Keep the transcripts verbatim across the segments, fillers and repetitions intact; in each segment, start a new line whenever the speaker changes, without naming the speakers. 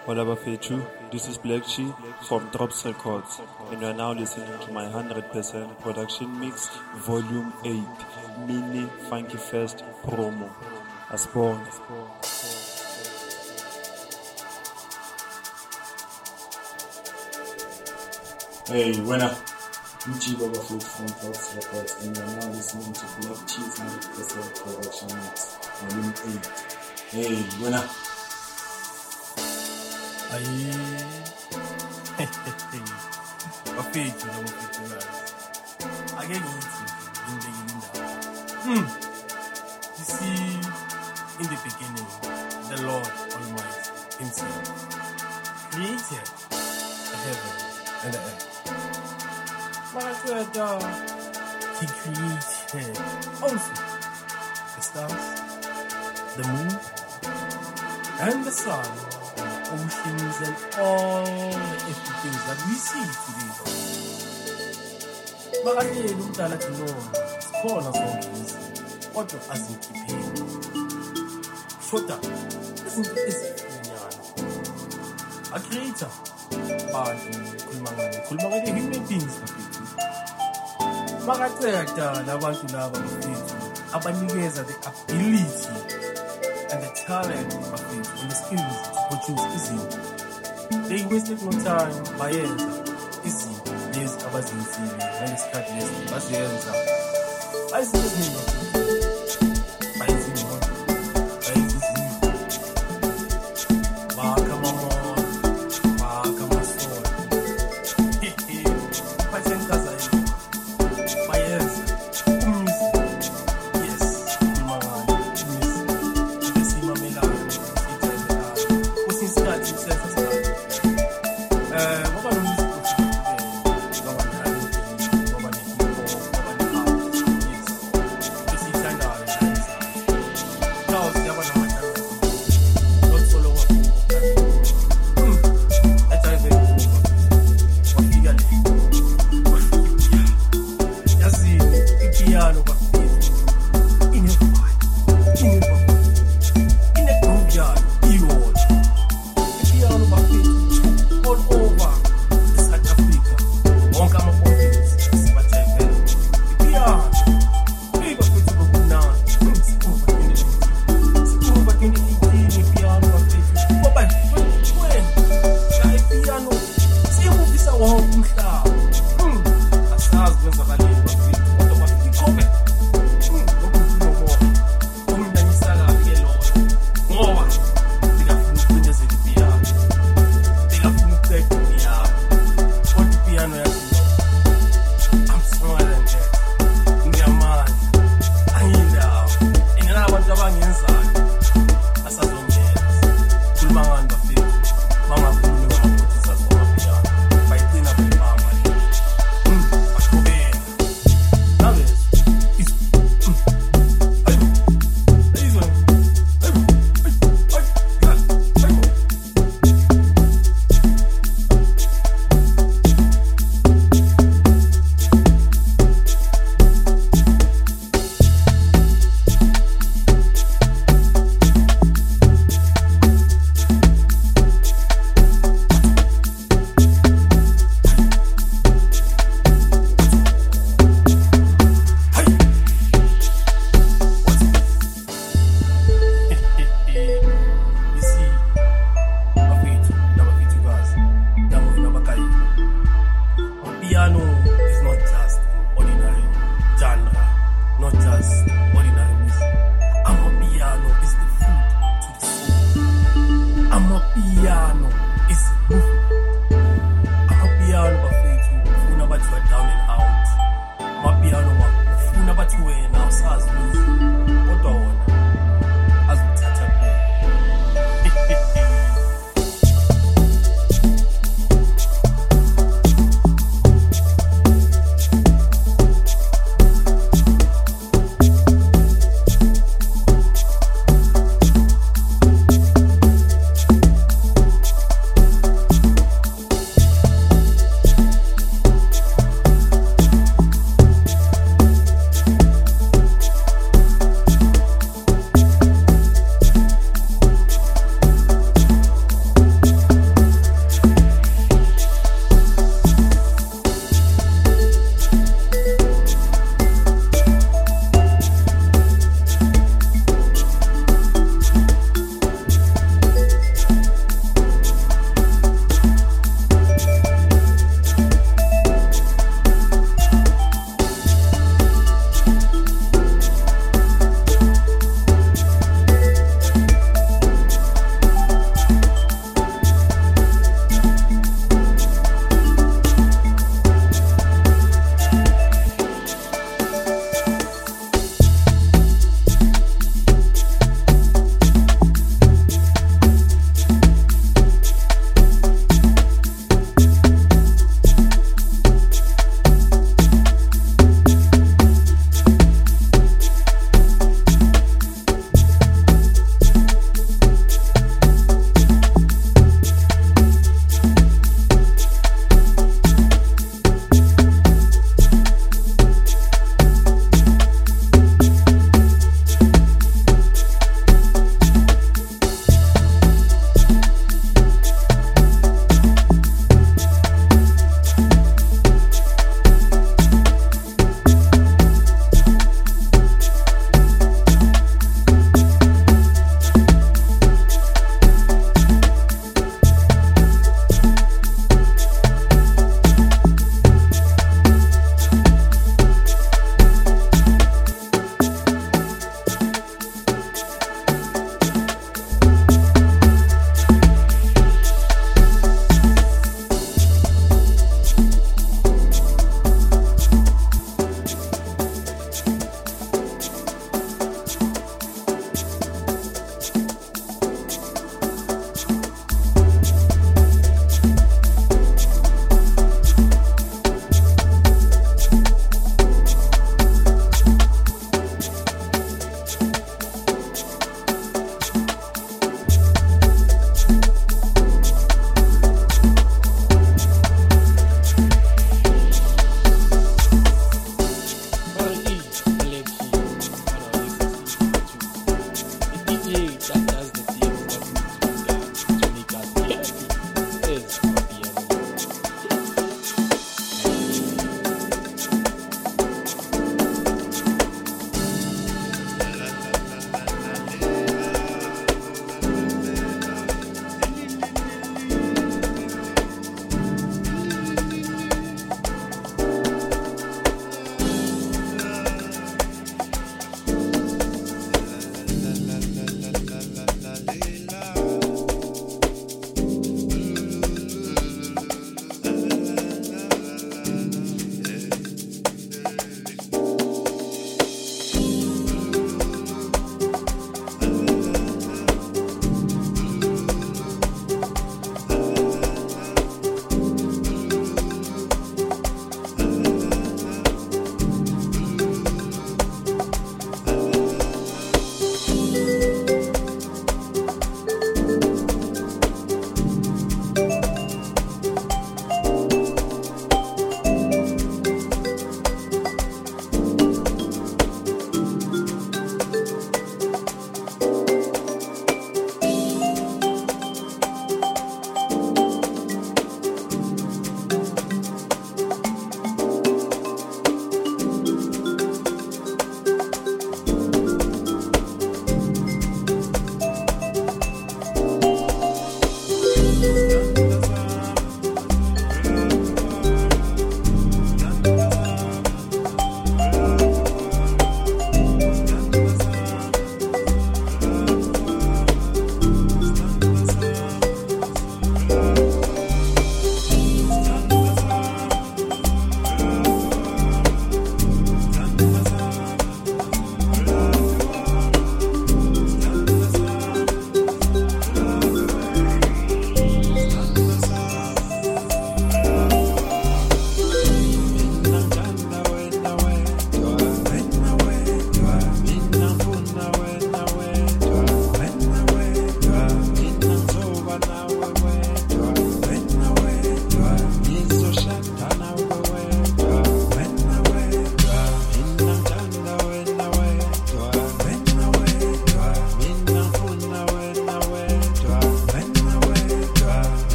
Hola Bafechu, this is Black Chi from Drops Records, and you are now listening to my one hundred percent production mix, Volume eight, Mini Funky Fest promo. Asborn.
Hey, winner. I'm G Baba Food from Drops Records, and you are now listening to Black Chi's one hundred percent production mix, Volume eight. Hey, winner.
Aí. Bafechu noma ufitulayo. Ake ngithi ngibekile indaba. Hmm. You see, in the beginning, the Lord Almighty Himself created the heaven and the earth. But uh, He created also the stars, the moon, and the sun, oceans, and all the everything that we see today. Makahleli umdala athi no, sikhona zonke izinto, kodwa azikhipheli. Shoda izinto ezifunyana. A creator, bantu khuluma ngani, khuluma ngani human beings bafethu. Makaceda labantu laba bafethu abanikeza the ability and the talent bafethu and the skills to produce izinto. They wasted no time bayenza izinto lezi abazenzile ngesikhathi lesi baziyenza. Bayizinto eziningi bafethu. Bayenza imoto, bayenza izinto. Bakha amamolo, bakha amasonto. Bayenza inkaza yethu. Bayenza umuzi. Yes, khuluma ngani umuzi. Besimamelayo, sithandelayo. Kwesinye isikhathi sisenza sikhathi. Eh, ngoba nomuzi ohlukile, ngoba nalo, ngoba nehip hop, ngoba ne-house, yes. Besiyithandayo yenza. House yaba namathandazo. Not solo wafika. Hmm. Ejayive ukuba. Wafika le. Wafika. Yazini, ipiano bafethu. Ine-vibe. Ine-vibe. Ine-groove yayo, iyodwa. Ipiano bafethu. All over South Africa, wonke ama-province sibathembele. Ipiano, hey bafethu bokumnandi. Sikhumba twenty nineteen, sikhumba twenty eighteen ipiano bafethu. Ngoba twenty twenty la ipiano siyibukisa wonke umhlaba. Hmm, asazi kwenzakaleni bafethu, kodwa bafika iqobe. Hmm, lokukhuluma okumnanyisakayo-ke lona, ngoba ndingafuna ukucindezela ipiano. Ndingafuna ukuceda ipiano, kodwa ipiano yathi no, I'm smaller than that. Ngiyamandla, angiyindawo, ingenabantu abangenzayo, asazongenza. Khuluma ngani bafethu, bangakhulumi ngama-producers wamapiano, bayigcina bayibamba le. Hmm, baqhubeka. Nabezwa, izwa, hmm, ayibo, ayizwa, ayibo, ayi, ayi, ayi, ayibo.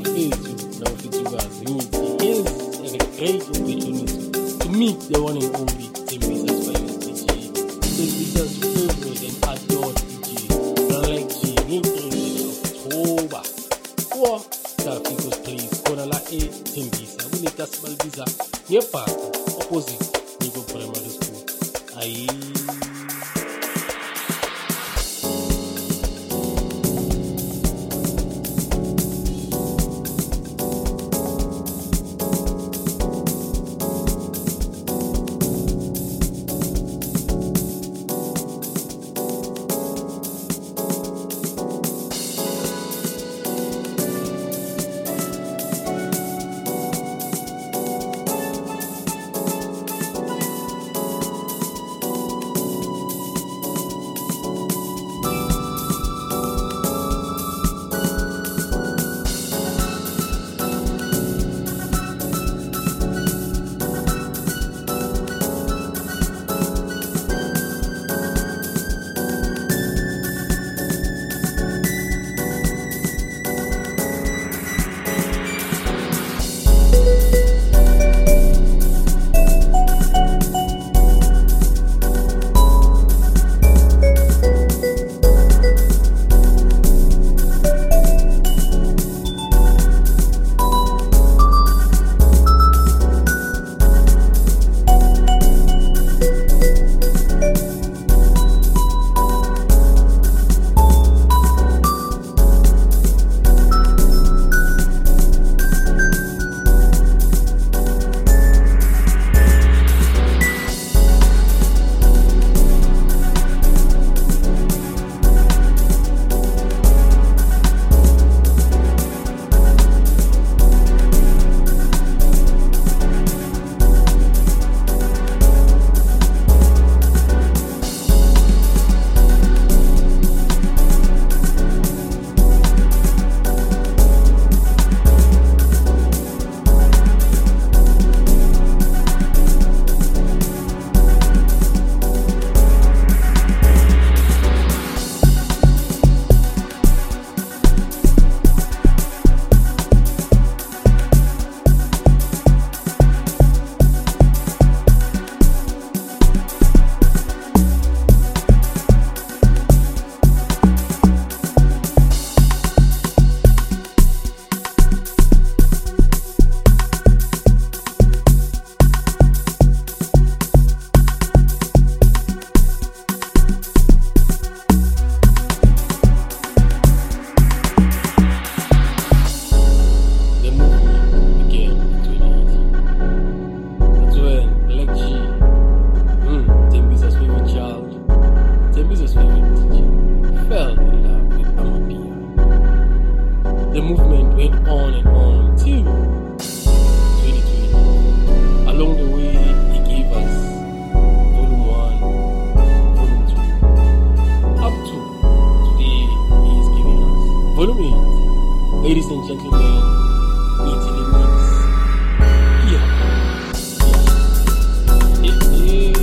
bafethu nabafethukazi ngithi here's a great opportunity to meet the one and only Tembisa's favorite D J, Tembisa's favorite and adored D J, Black G, ngithi October four Tafikos Place khona la eTembisa kunetasi balibiza ngebhaka opposite Nico Primary School. Ayi ladies and gentlemen, eating the mix. Yeah. Yeah. Yeah.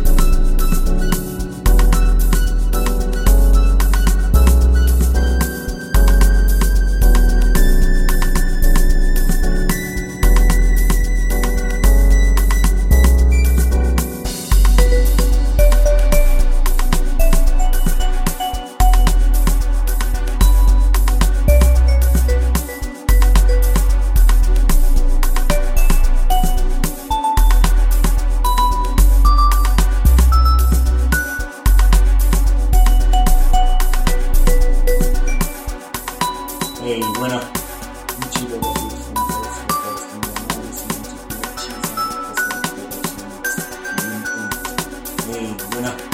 Hey, winner. Gucci Baba Food from House Records, and you're now listening to Black Cheese and Production Mix. Hey, winner.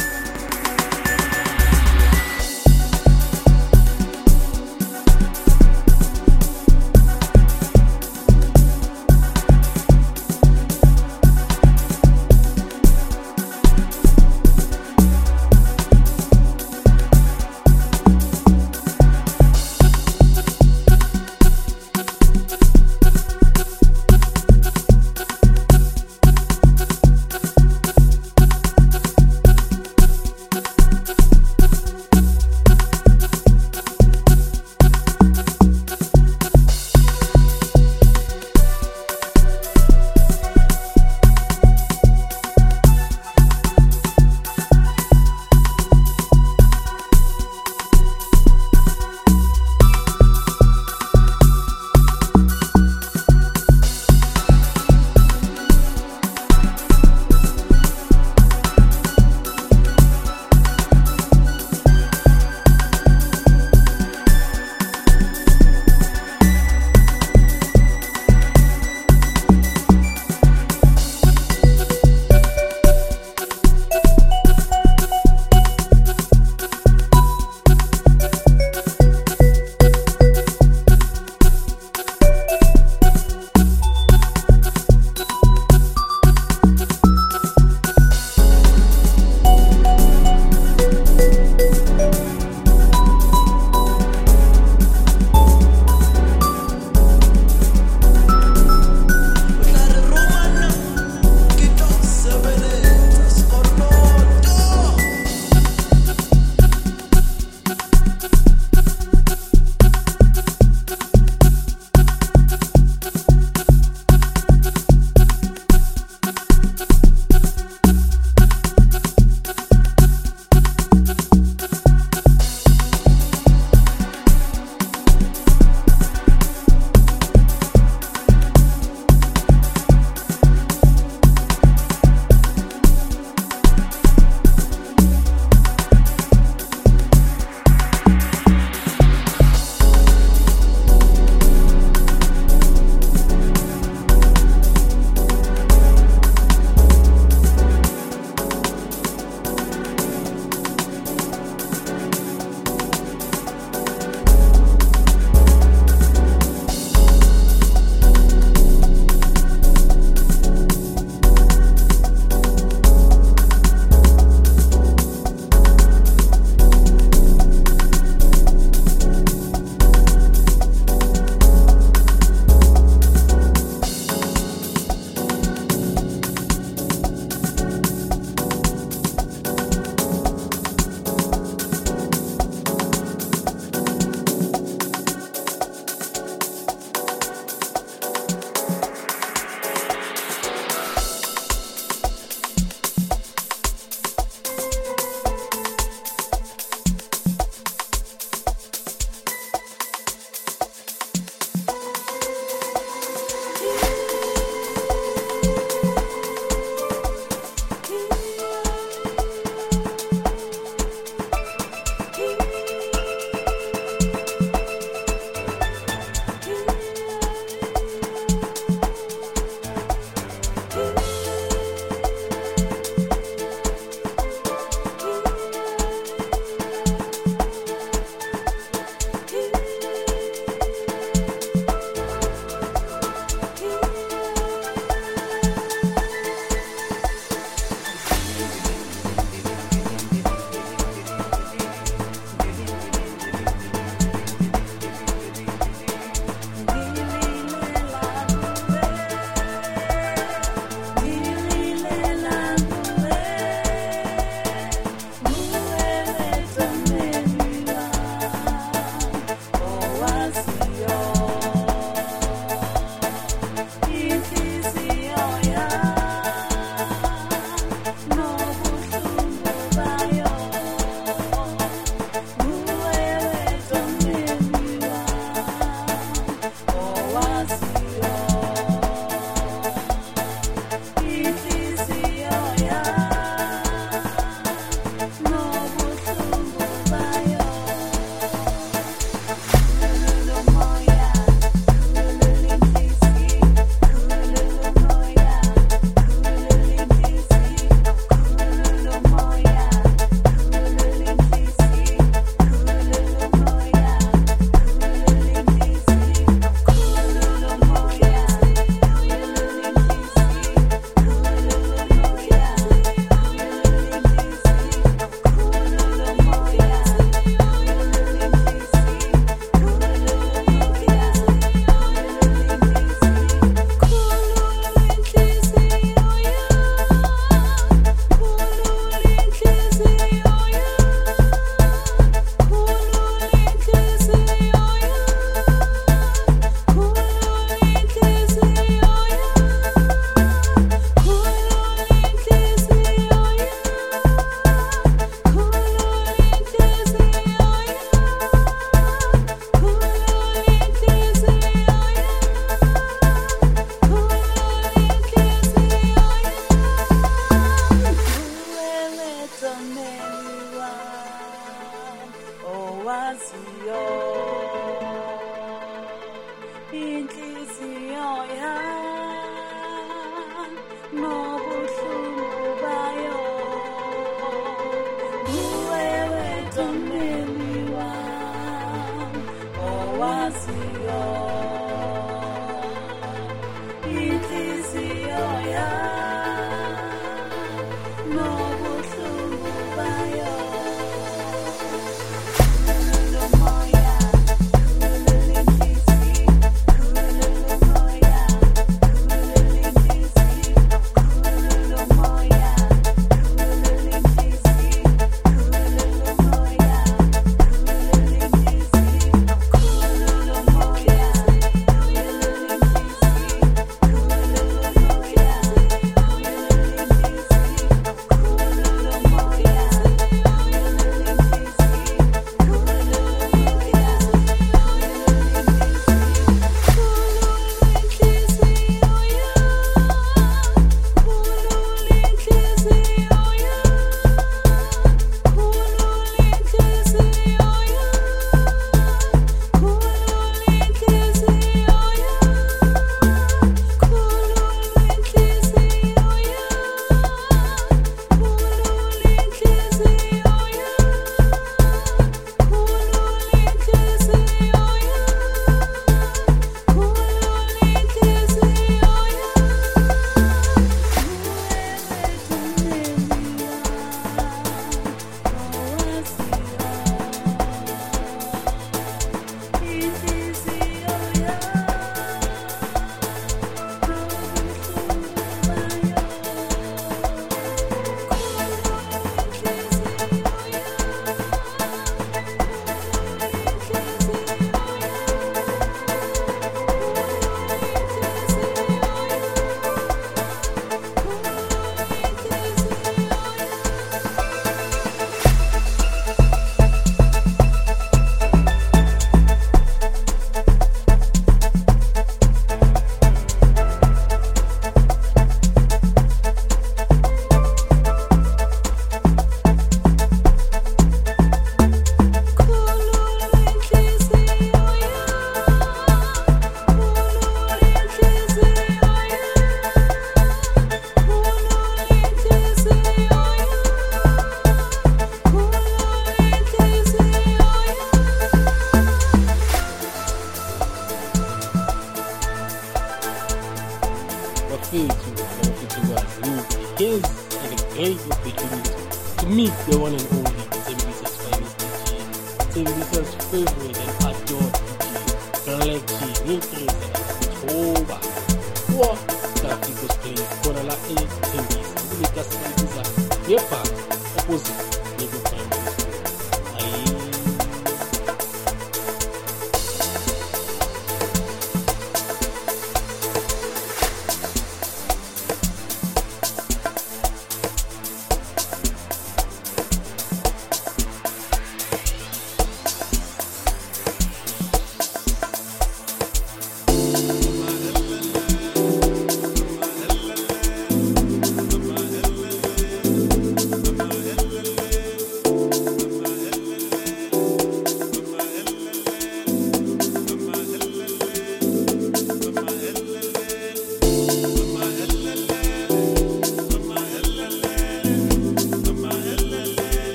Here's a great opportunity to meet the one and only Tembisa's finest D J, Tembisa's favorite and adored D J, Galaxy Nitreza Toba. Or Tafi Cosplay Corala A Tembisa, who let us Tembiza, near park, opposite Nego Primary School. Aye.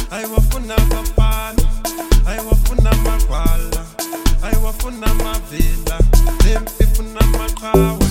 ayiwafuna abafana, ayiwafuna amagwala, ayiwafuna amavila, lempi ifuna amaqhawe.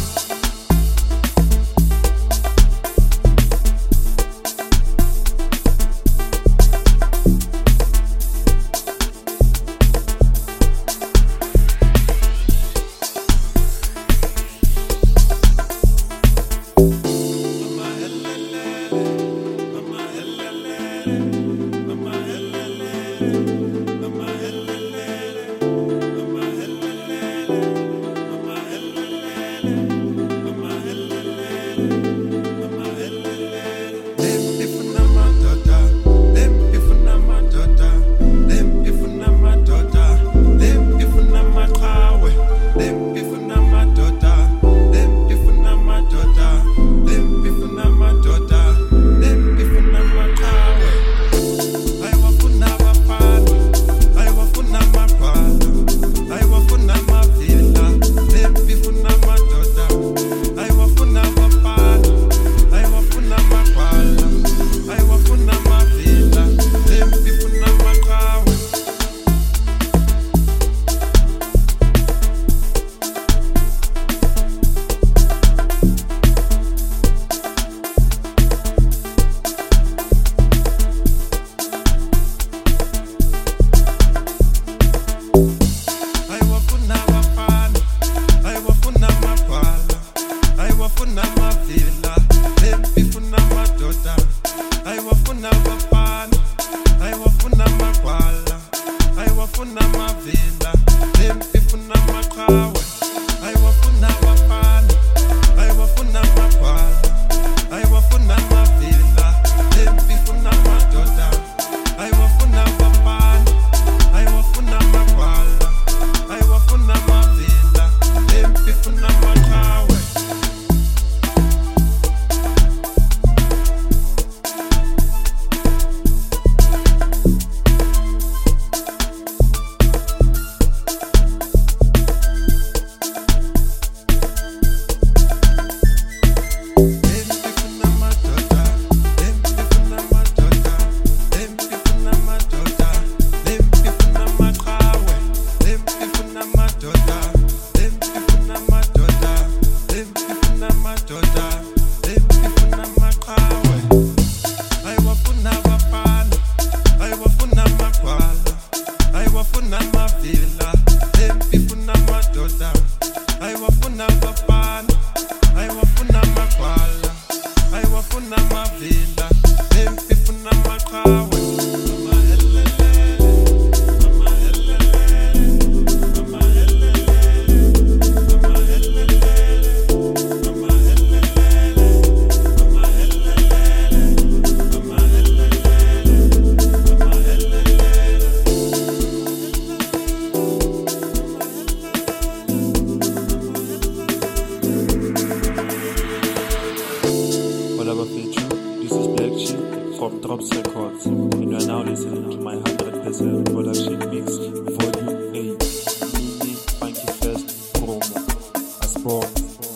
This is Black Sheep from Drops Records, and you are now listening to my one hundred percent production mix, Volume eight, Mini Funky Fest Promo, as born.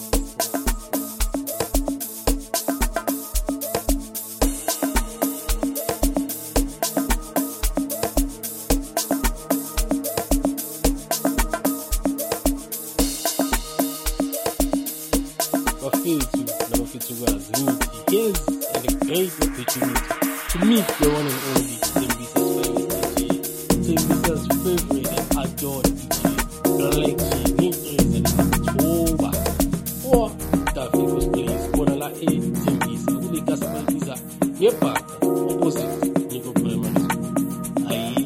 Bafethu nabafethukazi ngithi here's a great opportunity to meet the one and only Thembisa's favorite D J, Thembisa's favorite and adored D J, Black Sheep, Nickers and October. Or Davido's place, Bonala A, Thembisa, ule Gasamalisa, Yepaka, opposite Nico Primary School. Aye.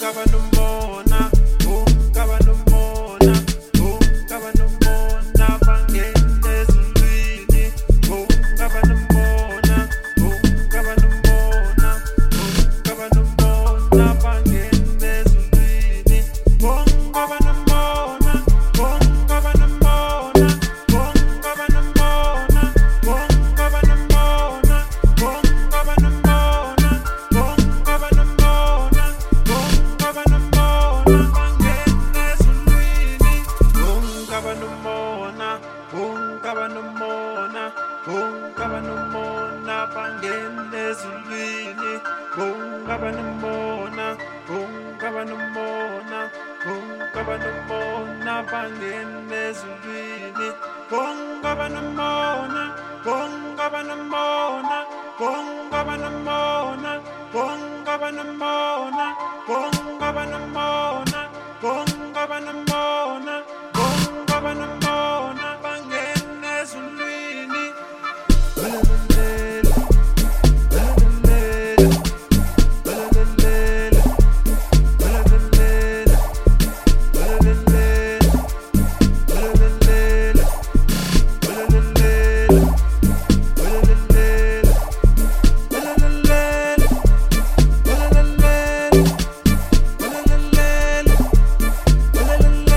la la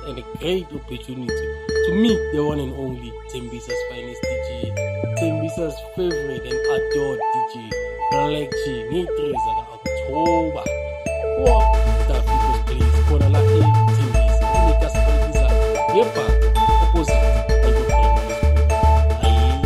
and a great opportunity to meet the one and only Tembisa's finest D J, Tembisa's favorite and adored D J, Black G, ngeyitreza ka-October. Walk the people's place, khona la e-Tembisa, kuleta sipheliza ngebhaka opposite Edo Primary School. Ayi.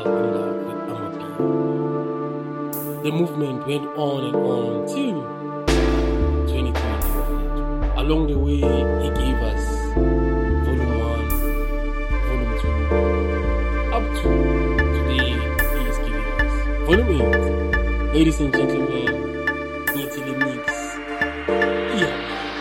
in love with Amapi. The movement went on and on till twenty twenty. Along the way, he gave us volume one, volume two, up to today he is giving us volume eight. Ladies and gentlemen, Italy Mix. Yeah.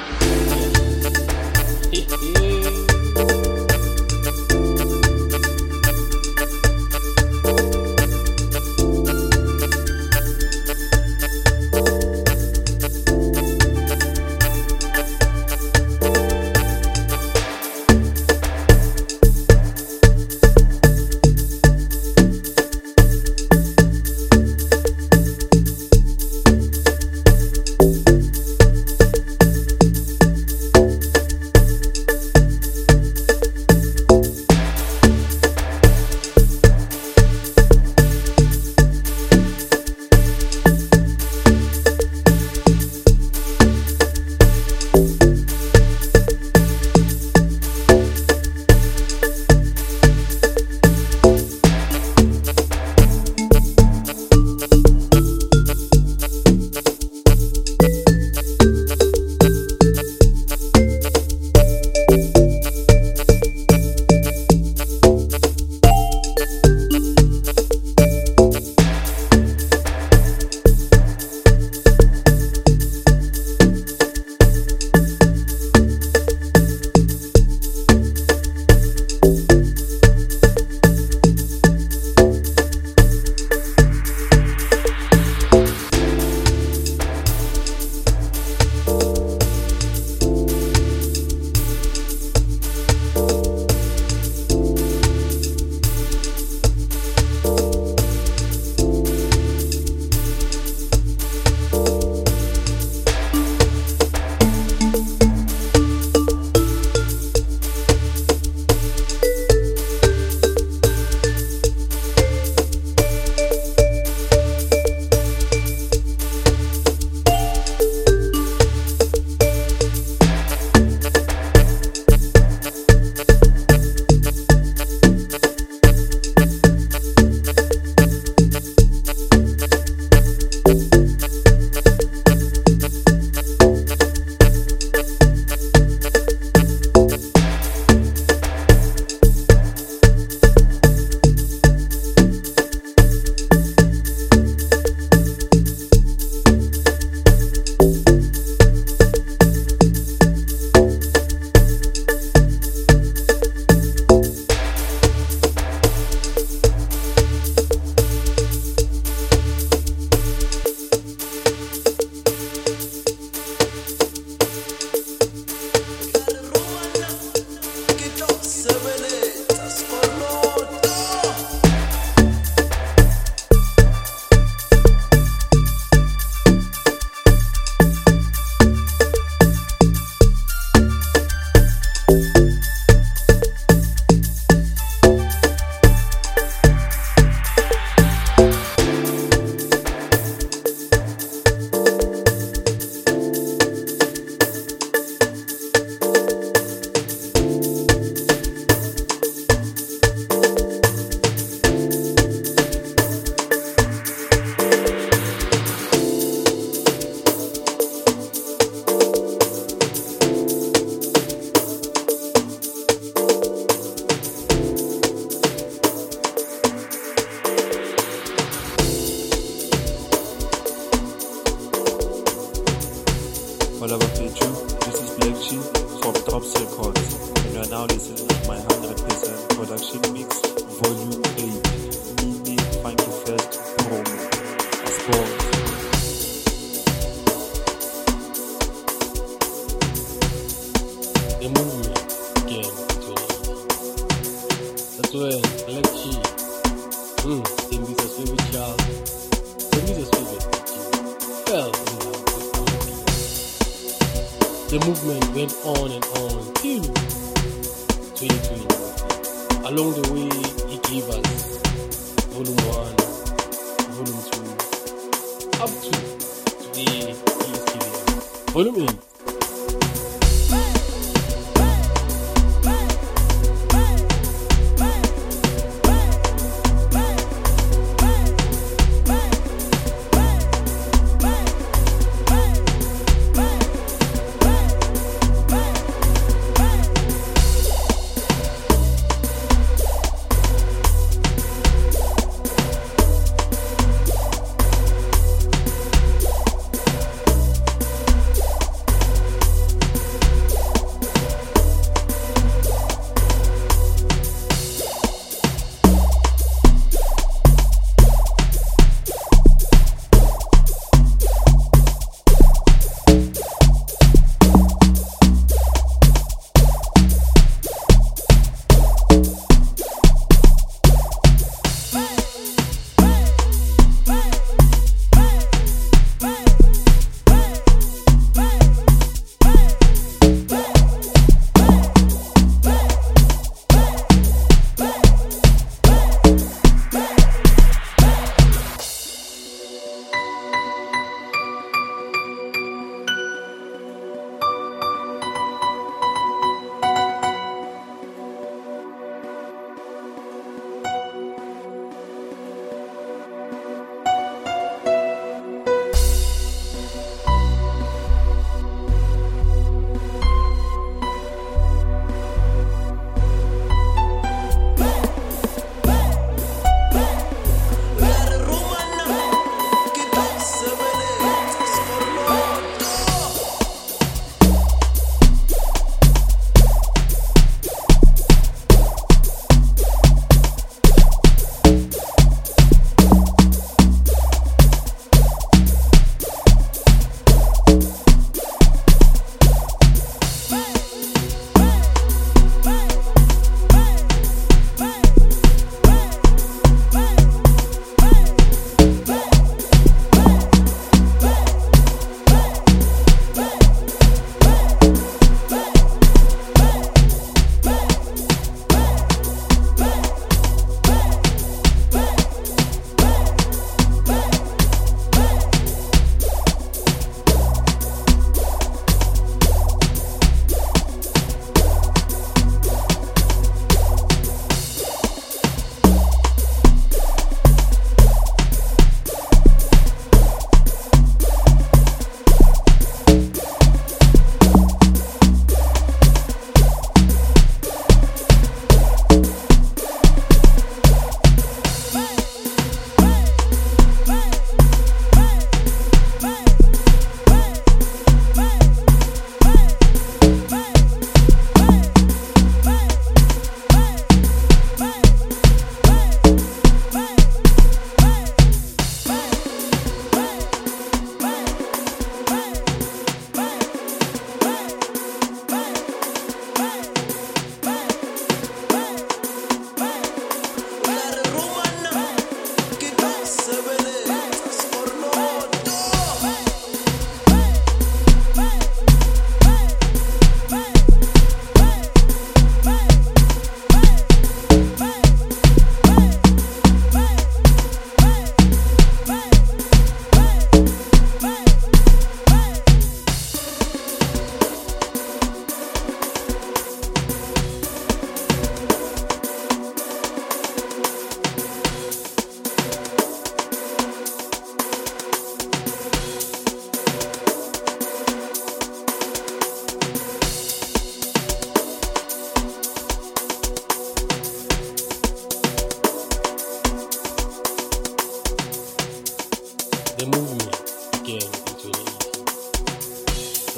Whatever fit you, this is Black Sheep from Drops Records, and you are now listening to my one hundred percent production mix, volume eight, Mini Funky Fest promo. Sport.
The movement again to That's when Black Sheep, mm, Tembisa's favorite child, Tembisa's favorite child, fell in love with Amapi. The movement went on and on till twenty twenty. Along the way, he gave us volume one, volume two, up to today he is giving us volume eight.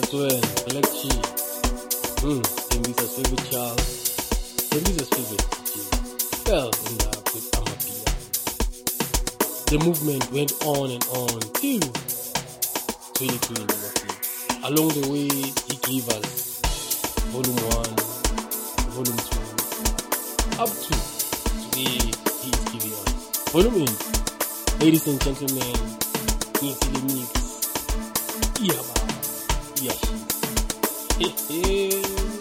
Swen, Black Chi. Hmm, Tembisa's favorite child. Tembisa's favorite D J fell in love with Amapiano. The movement went on and on till twenty twenty. Along the way, he gave us volume one, volume two, up to today he is giving us volume eight. Ladies and gentlemen, into the mix. Yeah, man. Yeah, she.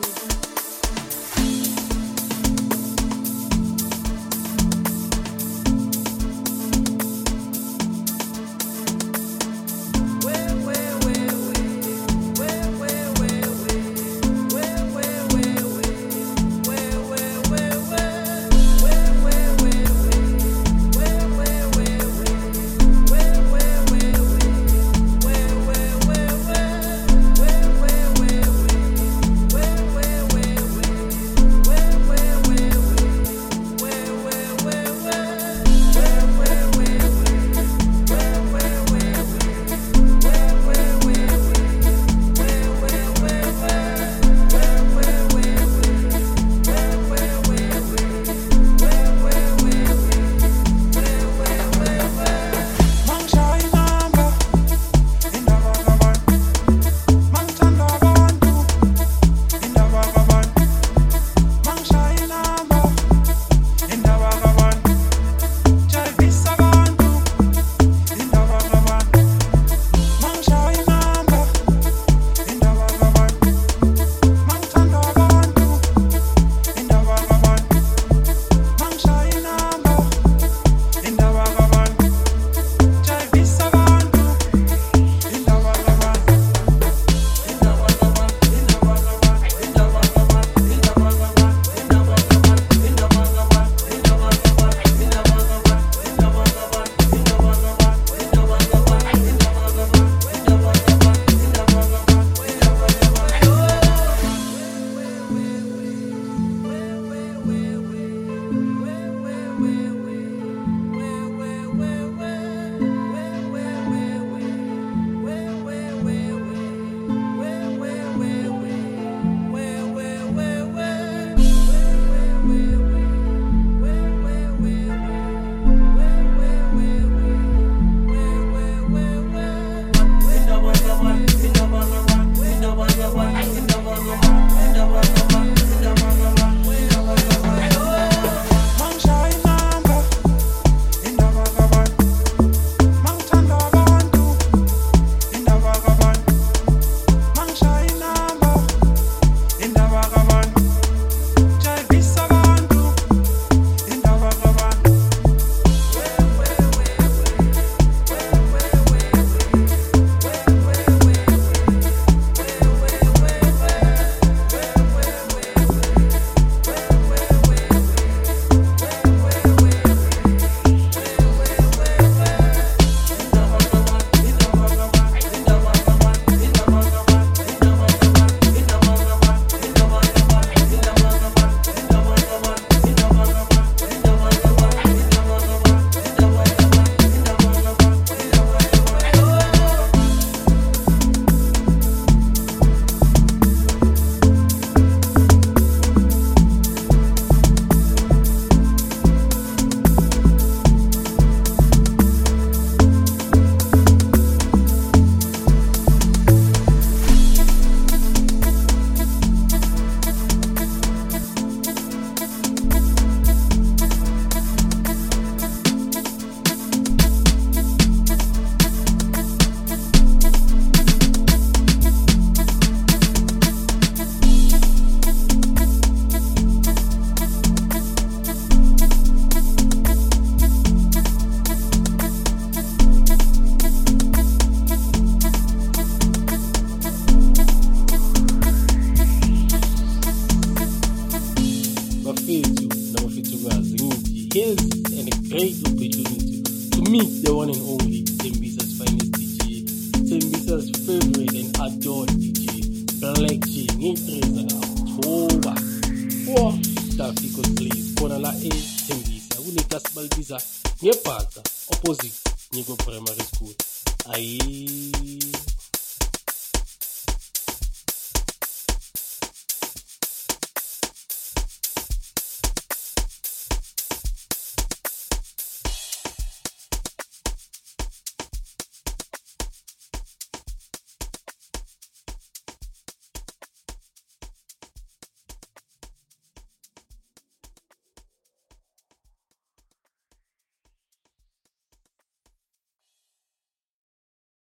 Here's a great opportunity to meet the one and only Tembisa's finest D J, Tembisa's favorite and adored D J, Black Chi, ngetreza October. Four Tafikos Place, khona la e Tembisa, kunekasibalibisa ngebhaka opposite Niko Primary School. Ayi